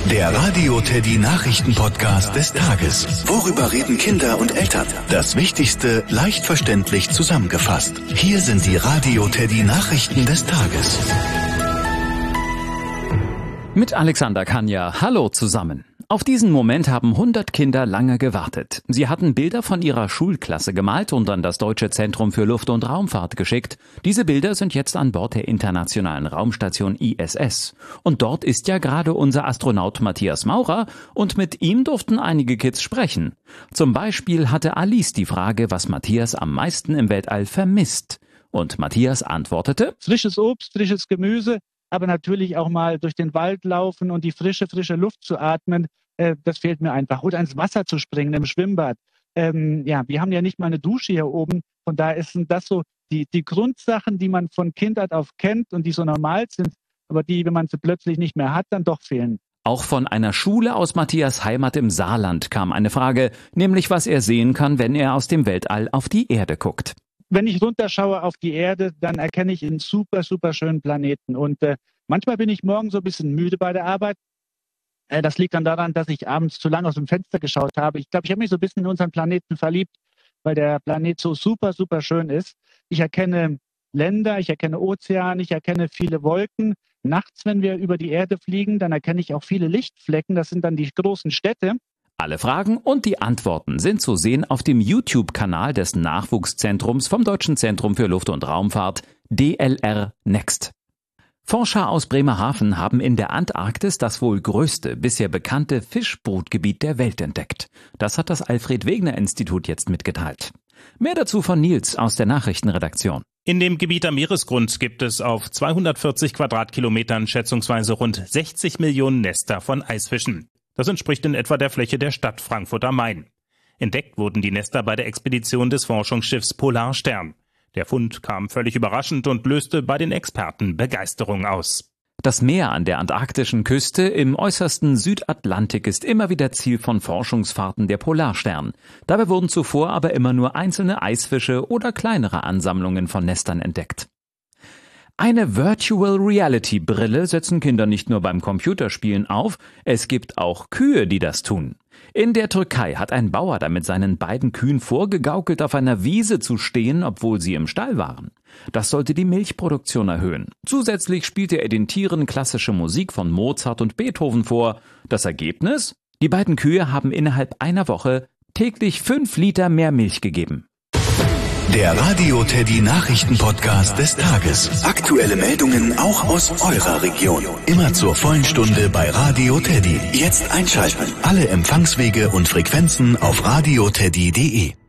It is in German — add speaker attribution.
Speaker 1: Der Radio Teddy Nachrichten-Podcast des Tages. Worüber reden Kinder und Eltern? Das Wichtigste leicht verständlich zusammengefasst. Hier sind die Radio Teddy Nachrichten des Tages.
Speaker 2: Mit Alexander Kanja. Hallo zusammen. Auf diesen Moment haben 100 Kinder lange gewartet. Sie hatten Bilder von ihrer Schulklasse gemalt und an das Deutsche Zentrum für Luft- und Raumfahrt geschickt. Diese Bilder sind jetzt an Bord der internationalen Raumstation ISS. Und dort ist ja gerade unser Astronaut Matthias Maurer und mit ihm durften einige Kids sprechen. Zum Beispiel hatte Alice die Frage, was Matthias am meisten im Weltall vermisst. Und Matthias antwortete:
Speaker 3: Frisches Obst, frisches Gemüse, aber natürlich auch mal durch den Wald laufen und die frische Luft zu atmen. Das fehlt mir einfach. Oder ins Wasser zu springen im Schwimmbad. Wir haben ja nicht mal eine Dusche hier oben. Von daher sind das so die Grundsachen, die man von Kindheit auf kennt und die so normal sind, aber die, wenn man sie plötzlich nicht mehr hat, dann doch fehlen.
Speaker 2: Auch von einer Schule aus Matthias' Heimat im Saarland kam eine Frage, nämlich was er sehen kann, wenn er aus dem Weltall auf die Erde guckt.
Speaker 3: Wenn ich runterschaue auf die Erde, dann erkenne ich einen super schönen Planeten. Und manchmal bin ich morgens so ein bisschen müde bei der Arbeit. Das liegt dann daran, dass ich abends zu lange aus dem Fenster geschaut habe. Ich glaube, ich habe mich so ein bisschen in unseren Planeten verliebt, weil der Planet so super schön ist. Ich erkenne Länder, ich erkenne Ozeane, ich erkenne viele Wolken. Nachts, wenn wir über die Erde fliegen, dann erkenne ich auch viele Lichtflecken. Das sind dann die großen Städte.
Speaker 2: Alle Fragen und die Antworten sind zu sehen auf dem YouTube-Kanal des Nachwuchszentrums vom Deutschen Zentrum für Luft- und Raumfahrt, DLR Next. Forscher aus Bremerhaven haben in der Antarktis das wohl größte bisher bekannte Fischbrutgebiet der Welt entdeckt. Das hat das Alfred-Wegener-Institut jetzt mitgeteilt. Mehr dazu von Nils aus der Nachrichtenredaktion.
Speaker 4: In dem Gebiet am Meeresgrund gibt es auf 240 Quadratkilometern schätzungsweise rund 60 Millionen Nester von Eisfischen. Das entspricht in etwa der Fläche der Stadt Frankfurt am Main. Entdeckt wurden die Nester bei der Expedition des Forschungsschiffs Polarstern. Der Fund kam völlig überraschend und löste bei den Experten Begeisterung aus.
Speaker 2: Das Meer an der antarktischen Küste im äußersten Südatlantik ist immer wieder Ziel von Forschungsfahrten der Polarstern. Dabei wurden zuvor aber immer nur einzelne Eisfische oder kleinere Ansammlungen von Nestern entdeckt. Eine Virtual Reality Brille setzen Kinder nicht nur beim Computerspielen auf, es gibt auch Kühe, die das tun. In der Türkei hat ein Bauer damit seinen beiden Kühen vorgegaukelt, auf einer Wiese zu stehen, obwohl sie im Stall waren. Das sollte die Milchproduktion erhöhen. Zusätzlich spielte er den Tieren klassische Musik von Mozart und Beethoven vor. Das Ergebnis? Die beiden Kühe haben innerhalb einer Woche täglich 5 Liter mehr Milch gegeben.
Speaker 1: Der Radio Teddy Nachrichten-Podcast des Tages. Aktuelle Meldungen auch aus eurer Region. Immer zur vollen Stunde bei Radio Teddy. Jetzt einschalten. Alle Empfangswege und Frequenzen auf radioteddy.de.